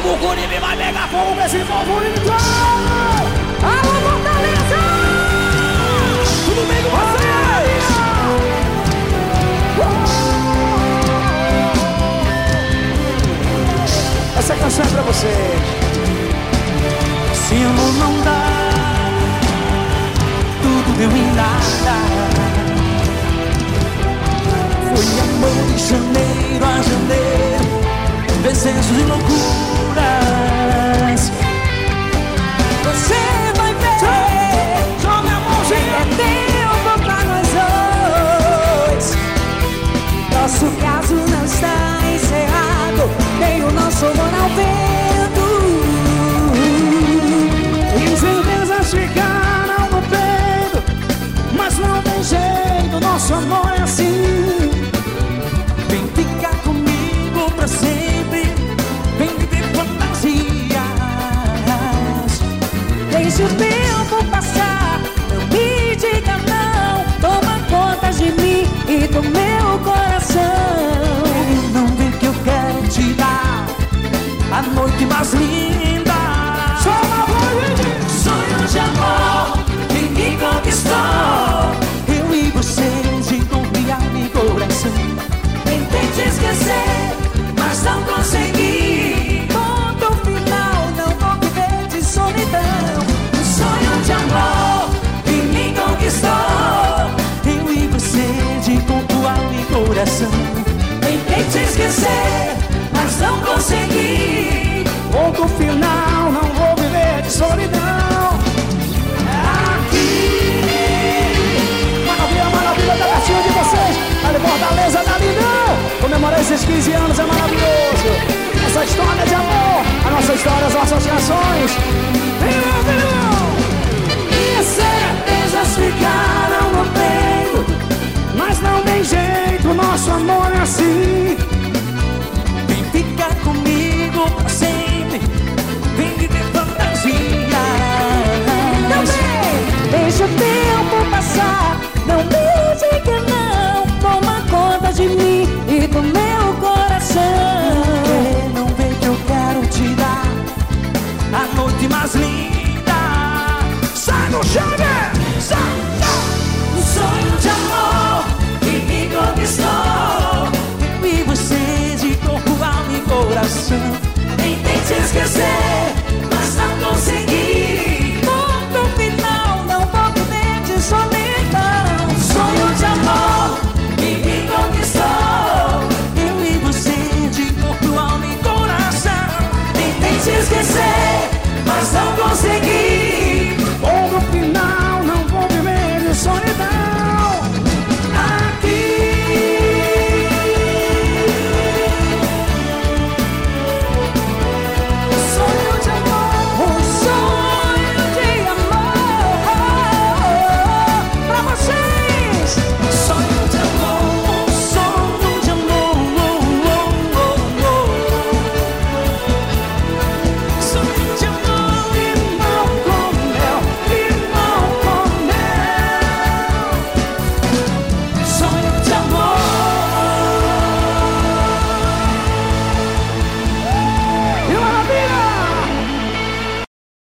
O Mucuripe vai pegar fogo com esse povo lindo. Alô, Fortaleza! Tudo bem com vocês? Essa canção é pra você. Se amor não dá, tudo deu em nada. Foi amor de janeiro a janeiro, desejos e loucuras. Você vai ver, joga a mãozinha. é tempo pra nós dois. Nosso caso não está encerrado, nem o nosso amor ao vento. Incertezas ficaram no peito, mas não tem jeito, nosso amor é assim. vem ficar comigo pra sempre, vem viver fantasias. Deixa o tempo passar, não me diga não. Toma conta de mim e do meu coração. Não vem que eu quero te dar a noite mais linda. Só uma voz de Sonho de amor que me conquistou. Eu e você de confiar em coração. Tentei te esquecer, mas não consegui. Ponto final, não vou viver de solidão. Um sonho de amor que me conquistou. Eu e você de confiar em coração. Tentei te esquecer, mas não consegui. ponto final, não vou viver de solidão.